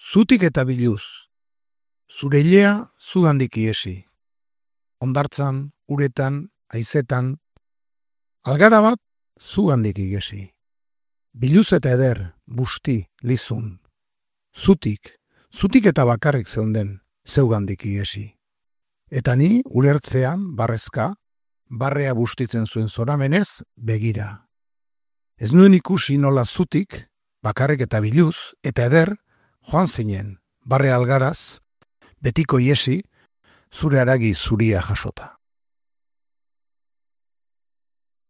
Zutik eta biluz, zure ilea zugandik iesi. Hondartzan, uretan, haizetan, algara bat zugandik igesi. Biluz eta eder, busti, lizun. Zutik eta bakarrik zeunden, zeugandik igesi. Eta ni, ulertzean, barrezka, barrea bustitzen zuen zoramenez, begira. Ez nuen ikusi nola zutik, bakarrik eta biluz, eta eder, joan zinen, barre algaraz, betiko iesi, zure haragi zuria jasota.